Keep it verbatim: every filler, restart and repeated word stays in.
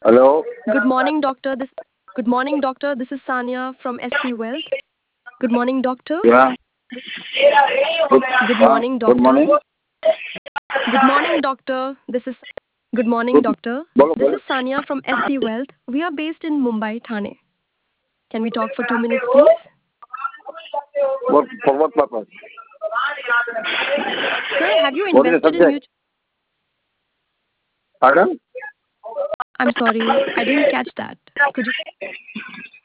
Hello. Good morning, doctor. This Good morning, doctor. This is Sanya from S C Wealth. Good morning, doctor. Yeah. Good, Good uh, morning, good doctor. morning. Good morning, doctor. This is Good morning, Good. doctor. Bolo, This bolo. is Sanya from S C Wealth. We are based in Mumbai, Thane. Can we talk for two minutes, please? What, for what purpose? Sir, have you What is the invested in subject? mutual? Pardon? I'm sorry, I didn't catch that. Could you?